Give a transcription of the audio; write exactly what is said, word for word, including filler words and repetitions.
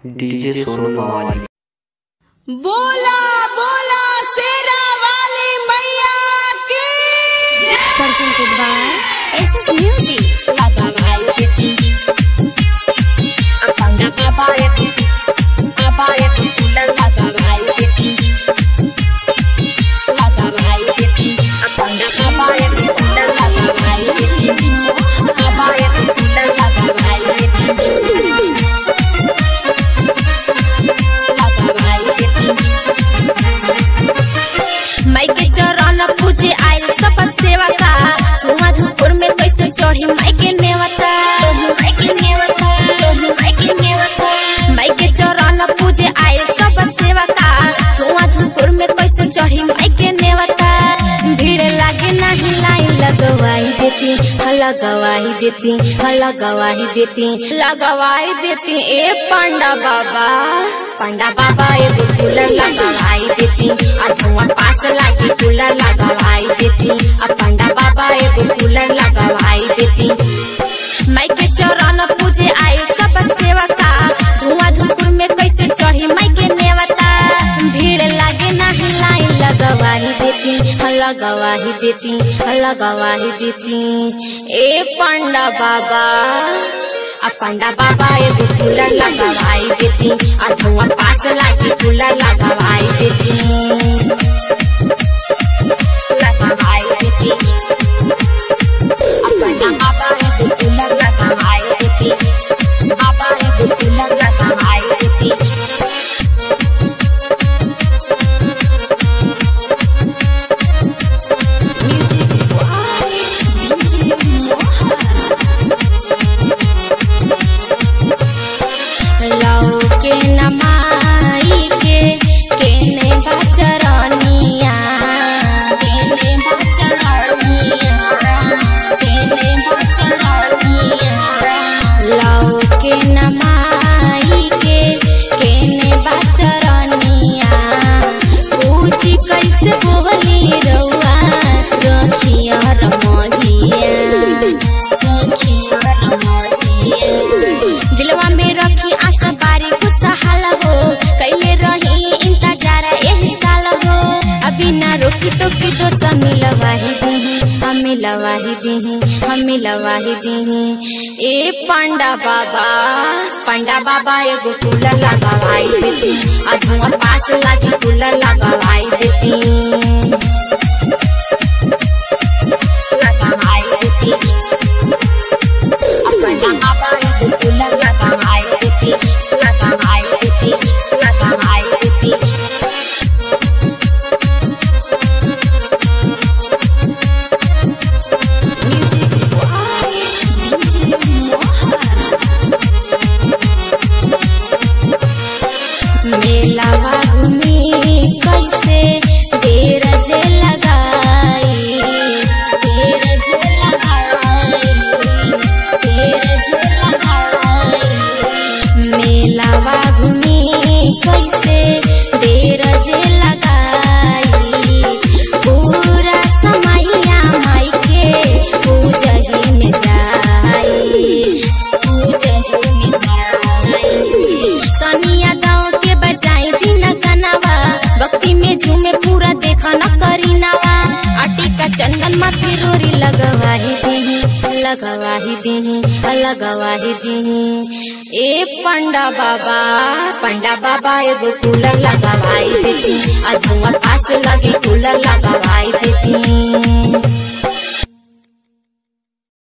DJ Sonu मवाली। बोला बोला शेरा वाली मैया की presented by S S Music। लगा भाई बेटी अपना बाबा ये बाबा ये फूलन लगा भाई बेटी लगा भाई बेटी अपना बाबा ये फूलन लगा भाई बेटी बाबा ये फूलन लगा भाई बेटी लगा भाई बेटी माई के चरण पूजे आयल सब सेवा का मधुपुर में कैसे चढ़ी माई के नेवता माई के नेवता माई के नेवता माई के चरण पूजे आयल सब सेवा का मधुपुर में कैसे चढ़ी माई के नेवता भीड़ लागे नहीं लाइन लगवाई देती लगवाई देती लगवाई देती लगवाई देती ए पंडा बाबा पंडा बाबा ए कूलर लगवाई देती और धुआं पास लागे कूलर लगवाई देती और पंडा बाबा ए कूलर लगवाई देती माई के चरण पूजे आए सब सेवा का धुआं धुपुर में कैसे चढ़ी माई के नेवता भीड़ लागे नहीं लाइन लगवाही देती लगवाही देती लगवाही देती ए पंडा बाबा आ पंडा बाबा ए कूलर लगवाई देती और धुआं पास लागे कूलर लगवाई देती लगवाई देती पंडा बाबा ए कूलर लगवाई देती बाबा ए कूलर लगवाई देती के नमाई के केने बचरनिया केने बचरनिया केने बचरनिया लाओ के नमाई के केने बचरनिया पूछी कैसे बोली रउआ रखिया रमहिया रखिया रमहिया दिलवा में रखी आशा बारी खुशहाल हो कैले रही इंतजार एही साल हो अभी ना रोकी तो की दो समी लवाही दी हमें लवाही दी हमें लवाही दी ए पंडा बाबा पंडा बाबा एगो कूलर लगवाई देती और धुआं पास लागे कूलर लगवाई देती लगवाई देती पंडा बाबा एगो कूलर लगवाई देती लगवाई देती लगवाई देती मेलावा घूमी कैसे देर जे लगाई देर जे लगाई देर जे लगाई मेलावा घूमी कैसे देर जे लगाई पूरा समैया माई के पूजही में जाई पूजही में जाई सनिया गाँव के बजाई दिन गनावा भक्ति में झूमे पूरा देखा न करी नवा आटी का चंदन माथे रोरी लगवाही दी लगवाही दी लगवाही दी ए पंडा बाबा पंडा बाबा एगो कूलर लगवाई देती और धुआं पास लगे कूलर लगवाई देती।